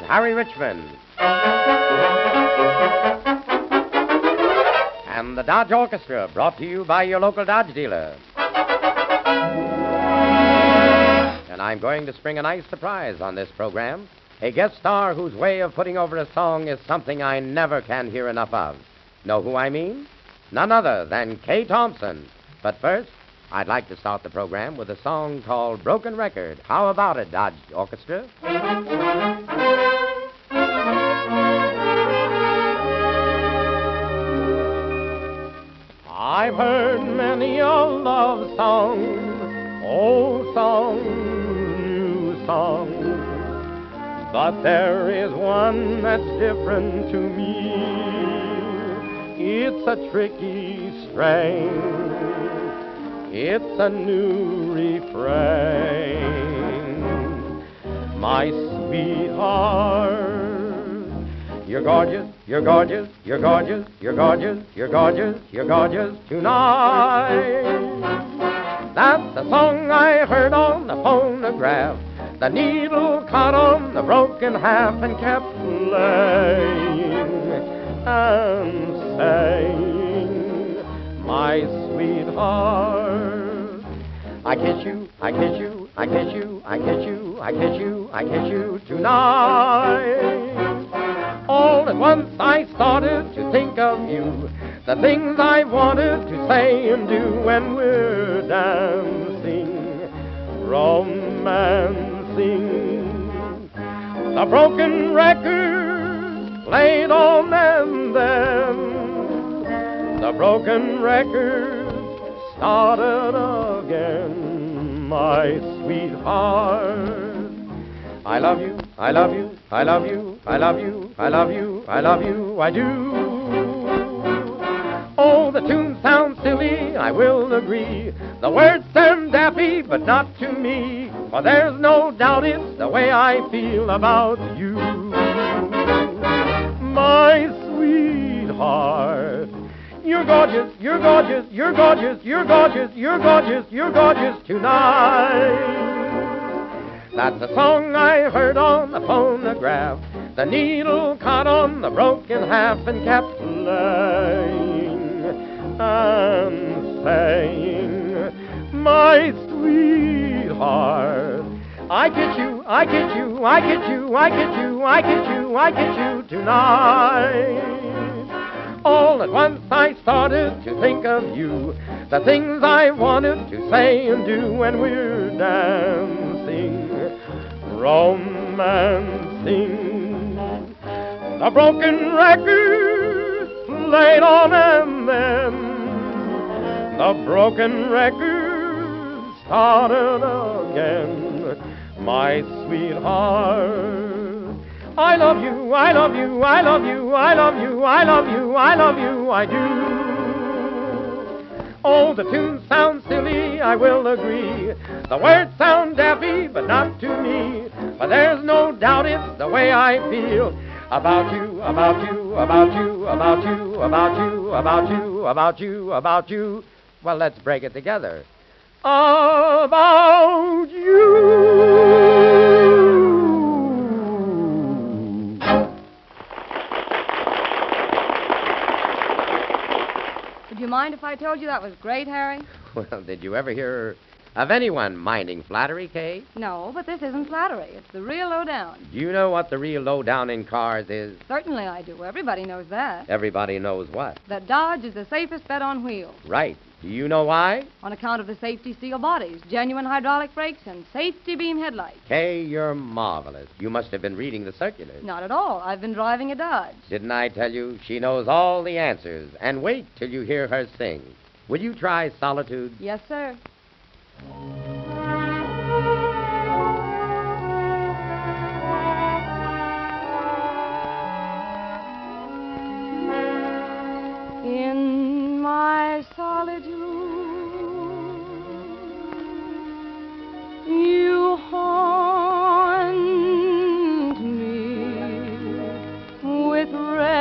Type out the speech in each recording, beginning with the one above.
Harry Richmond. And the Dodge Orchestra, brought to you by your local Dodge dealer. And I'm going to spring a nice surprise on this program. A guest star whose way of putting over a song is something I never can hear enough of. Know who I mean? None other than Kay Thompson. But first, I'd like to start the program with a song called Broken Record. How about it, Dodge Orchestra? I've heard many a love song, old song, new song. But there is one that's different to me. It's a tricky strain. It's a new refrain. My sweetheart, you're gorgeous, you're gorgeous, you're gorgeous, you're gorgeous, you're gorgeous, you're gorgeous tonight. That's the song I heard on the phonograph. The needle caught on the broken half and kept playing and saying, my sweetheart, I kiss you, I kiss you, I kiss you, I kiss you, I kiss you, I kiss you tonight. All at once I started to think of you, the things I wanted to say and do when we're dancing, romancing. The broken record played on and then the broken record started again. My sweetheart, I love you, I love you, I love you, I love you, I love you, I love you, I do. Oh, the tune sounds silly, I will agree. The words sound daffy, but not to me. For there's no doubt it's the way I feel about you. My sweetheart, you're gorgeous, you're gorgeous, you're gorgeous, you're gorgeous, you're gorgeous, you're gorgeous tonight. That's a song I heard on the phonograph. The needle caught on the broken half and kept playing and saying, my sweetheart, I get you, I get you, I get you, I get you, I get you, I get you tonight. All at once I started to think of you, the things I wanted to say and do when we're dancing, romancing. The broken record played on and then the broken record started again. My sweetheart, I love you, I love you, I love you, I love you, I love you, I love you, I do. Oh, the tune sounds silly, I will agree. The words sound daffy, but not to me. But there's no doubt it's the way I feel about you, about you, about you, about you, about you, about you, about you, about you. Well, let's break it together. About you. Would you mind if I told you that was great, Harry? Well, did you ever hear of anyone minding flattery, Kay? No, but this isn't flattery. It's the real lowdown. Do you know what the real lowdown in cars is? Certainly I do. Everybody knows that. Everybody knows what? That Dodge is the safest bet on wheels. Right. Do you know why? On account of the safety steel bodies, genuine hydraulic brakes, and safety beam headlights. Kay, you're marvelous. You must have been reading the circulars. Not at all. I've been driving a Dodge. Didn't I tell you she knows all the answers? And wait till you hear her sing. Will you try Solitude? Yes, sir. In my solitude, you haunt me with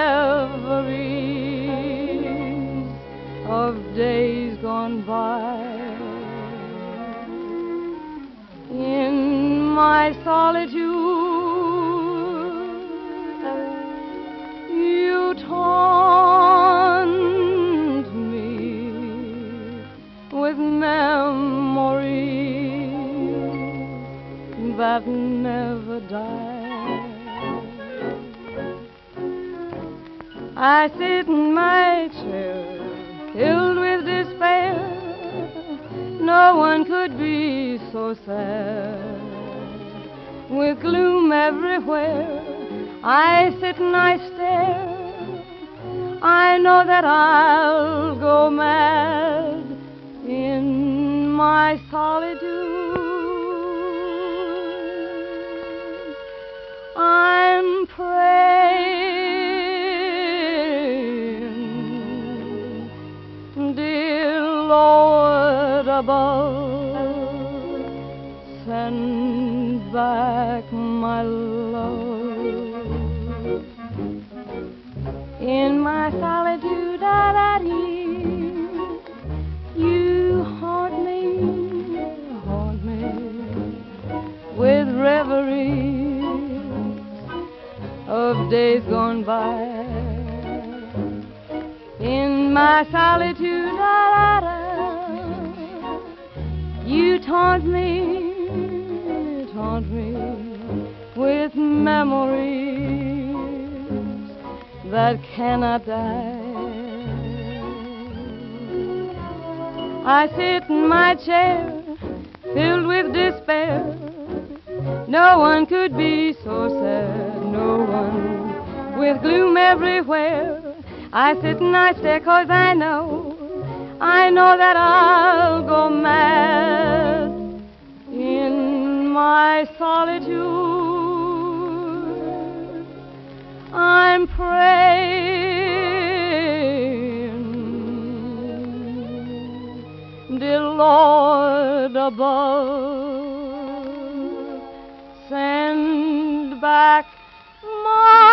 reveries of days gone by. In my solitude, with memories that never die. I sit in my chair, filled with despair. No one could be so sad. With gloom everywhere, I sit and I stare. I know that I'll go mad in my solitude. I'm praying, dear Lord above, send back my love. In my solitude, you haunt me with reveries of days gone by. In my solitude, you taunt me with memories that cannot die. I sit in my chair, filled with despair. No one could be so sad, no one, with gloom everywhere. I sit and I stare 'cause I know that I'll go mad in my solitude. I'm praying, dear Lord above, send back my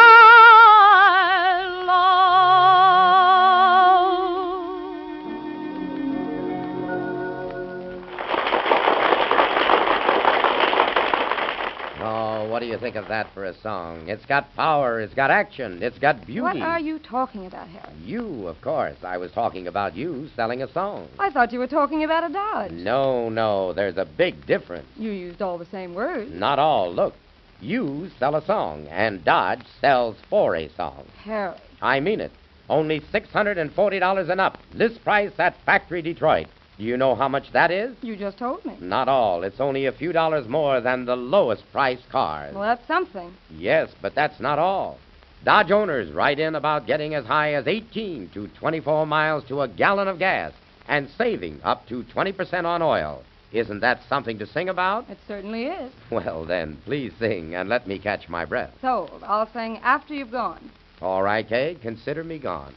What do you think of that for a song? It's got power, it's got action, it's got beauty. What are you talking about, Harry? You, of course. I was talking about you selling a song. I thought you were talking about a Dodge. No, there's a big difference. You used all the same words. Not all. Look, you sell a song, and Dodge sells for a song. Harry. I mean it. Only $640 and up. List price at Factory Detroit. Do you know how much that is? You just told me. Not all. It's only a few dollars more than the lowest priced cars. Well, that's something. Yes, but that's not all. Dodge owners write in about getting as high as 18 to 24 miles to a gallon of gas and saving up to 20% on oil. Isn't that something to sing about? It certainly is. Well, then, please sing and let me catch my breath. Sold. I'll sing After You've Gone. All right, Kay, consider me gone.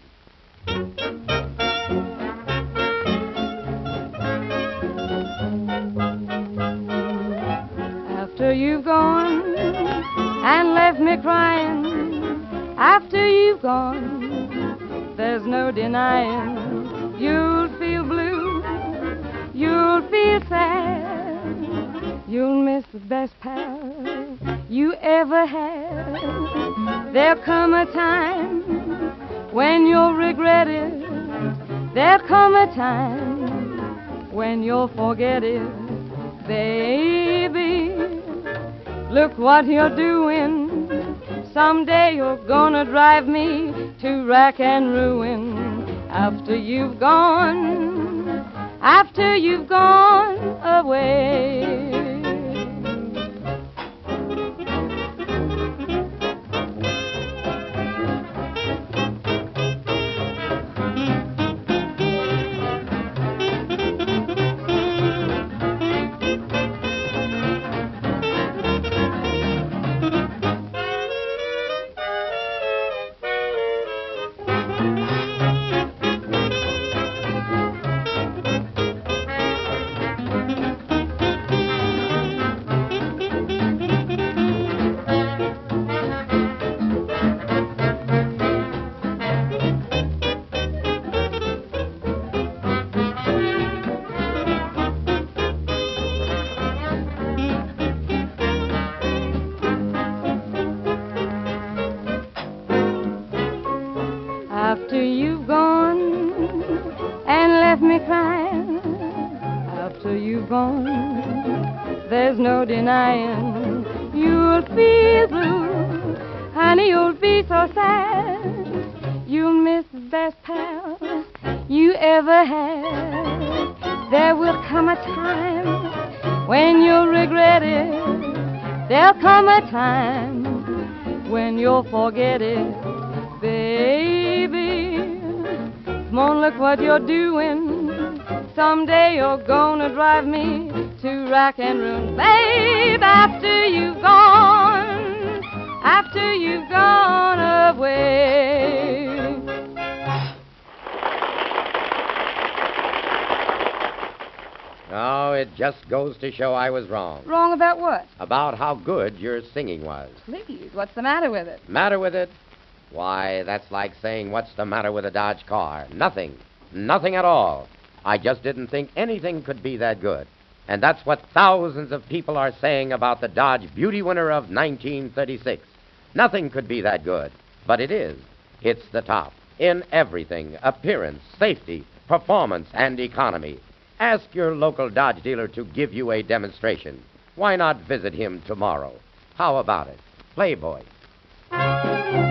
After you've gone and left me crying, after you've gone, there's no denying you'll feel blue, you'll feel sad, you'll miss the best pal you ever had. There'll come a time when you'll regret it, there'll come a time when you'll forget it, baby. Look what you're doing. Someday you're gonna drive me to rack and ruin. After you've gone away. After you've gone and left me crying, after you've gone. There's no denying you'll feel blue. Honey, you'll be so sad. You'll miss the best pal you ever had. There will come a time when you'll regret it. There'll come a time when you'll forget it. Baby, come on, look what you're doing. Someday you're gonna drive me to rack and ruin. Babe, after you've gone away. Oh, it just goes to show I was wrong. Wrong about what? About how good your singing was. Please, what's the matter with it? Matter with it? Why, that's like saying, what's the matter with a Dodge car? Nothing. Nothing at all. I just didn't think anything could be that good. And that's what thousands of people are saying about the Dodge Beauty winner of 1936. Nothing could be that good. But it is. It's the top. In everything. Appearance, safety, performance, and economy. Ask your local Dodge dealer to give you a demonstration. Why not visit him tomorrow? How about it? Playboy.